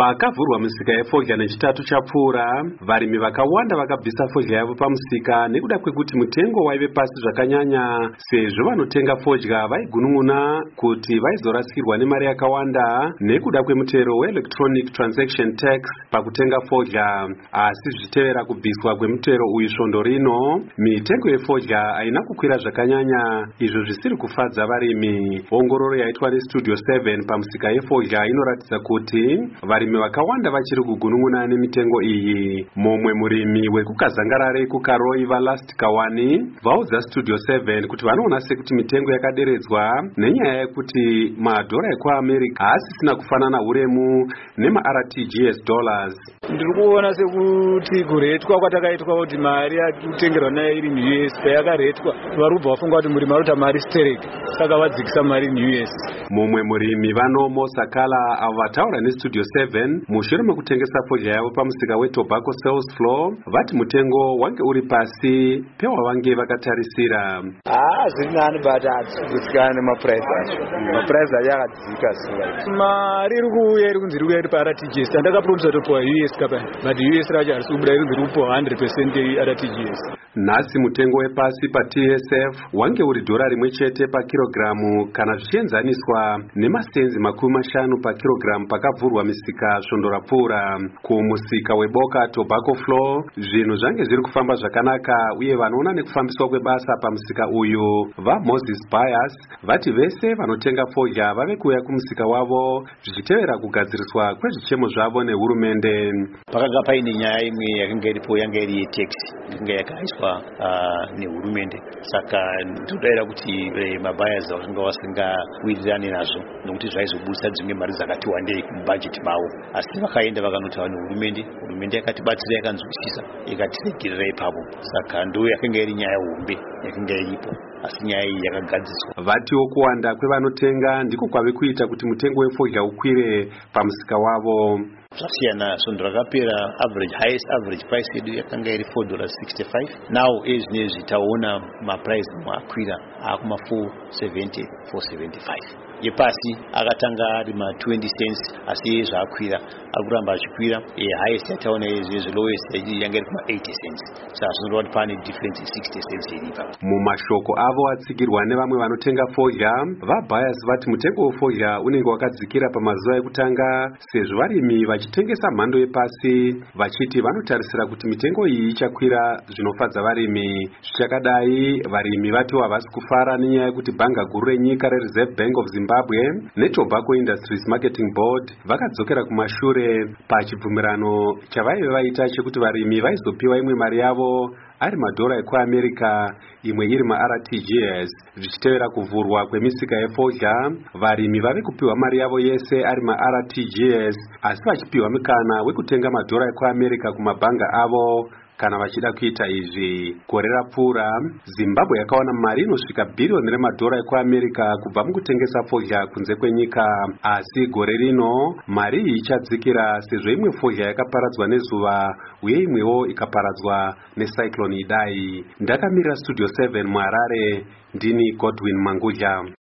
Pakavhurwa misika yefodya nechitatu chapfuura, varimi vakawanda vakabvisa fodya yavo pamusika nekuda kwekuti mutengo waive pasi zvakanyanya, sezvo vanotenga fodya vaigunun'una kuti vaizorasikirwa nemari yakawanda nekuda kwemutero weElectronic Transaction Tax pakutenga fodya. Asi zvichitevera kubviswa kwemutero uyu svondo rino, mitengo yefodya haina kukwira zvakanyanya, izvo zvisiri kufadza varimi. Ongororo yaitwa neStudio 7 pamusika yefodya inoratidza kuti varimi vakawanda vachiri kugunun'una nemitengo iyi. Mumwe murimi wekukazangarare kuKaroi vaLast Kawani vaudza Studio 7 kuti vanoona sekuti mitengo yakaderedzwa nenyaya yekuti madhora ekuAmerica haasisina kufanana uremu nemaRTGS dollars. Ndiri kuona sekuti kuretwa kwatakaitwa kuti mari yakutengerwa nayo iri muUS payakaretwa varubva vafunga kuti murimi arota mari stereke, saka vadzikisa mari muUS. Mumwe murimi vanomo Sakala avo vataura neStudio 7 mushure mekutengesa fodya yavo pamusika weTobacco Sales Floor vati mutengo wange uri pasi pewavange vakatarisira. Zvirinani but hatikuzivikana nemaprice acho. Maprice acho akadzika zuva. Mari iri kuuya iri paRTGS. Ndakapromisa topiwa US kapani, but US racho harisi kubuda iri kupiwa 100% RTGS. Nhasi mutengo wepasi paTSF wange uri $1 pakirogiramu kana zvichienzaniswa nemasenzi 50 pakirogiramu pakavhurwa misika svondo rapfuura. Kumusika weboka Tobacco Floor zvinhu zvange zviri kufamba zvakanaka, uye vanoona nekufambiswa kwebasa pamusika uyu vaMoses Bias vati vese vanotenga fodya vave kuuya kumusika wavo zvichitevera kugadziriswa kwezvichemo zvavo nehurumende. Pakanga paine nyaya imwe yakanga iripo yanga iri yetaxi yakanga yakaiswa nehurumende, saka ndinodaira kuti mabayas vakanga vasingawirirane nazvo nokuti zvaizobudisa dzimwe mari dzakati wandei mubhajeti mavo, asi vakaenda vakanotaura nehurumende. Hurumende yakatibatsira, yakanzwisisa, ikatiregerera ipapo, saka ndo yakanga iri nyaya hombe yakanga iripo, asi nyaya iyi yakagadziswa. Vatiwo kuwanda kwevanotenga ndiko kwave kuita kuti mutengo wefodya ukwire pamusika wavo. Zvasiyana, svondo rakapera highest average price yedu yakanga iri $4.65. Now ezvinezvi taona maprice akwira akuma $4.70, $4.75. Yepasi akatanga ari ma20 cents, asi zvakwira akuramba achikwira. Highest yataona izvezvi lowest yanga iri kuma 80 cents. Saka zvinoreva kuti pane difference 60 cents iripa. Mumashoko avo atsigirwa nevamwe vanotenga fodya, vaBias vati mutengo wefodya unenge wakadzikira pamazuva ekutanga, sezvo varimi vachitengesa mhando yepasi vachiti vanotarisira kuti mitengo iyi ichakwira zvinofadza varimi. Zvichakadai, varimi vati havasi kufara nenyaya yekuti bhanga guru renyika reReserve Bank of Zimbabwe neTobacco Industries Marketing Board vakadzokera kumashure pachibvumirano chavaive vaita chekuti varimi vaizopiwa imwe mari yavo ari madhora ekuAmerica, imwe iri maRTGS. Zvichitevera kuvhurwa kwemisika yefodya, varimi vave kupiwa mari yavo yese ari maRTGS, asi vachipiwa mukana wekutenga madhora ekuAmerica kumabhanga avo kana vachida kuita izvi. Gore rapfuura, Zimbabwe yakawana mari inosvika $1 billion ekuAmerica kubva mukutengesa fodya kunze kwenyika, asi gore rino mari iyi ichadzikira sezvo imwe fodya yakaparadzwa nezuva uye imwewo ikaparadzwa necyclone Idai. Ndakamirira Studio 7 muHarare, ndini Godwin Mangudya.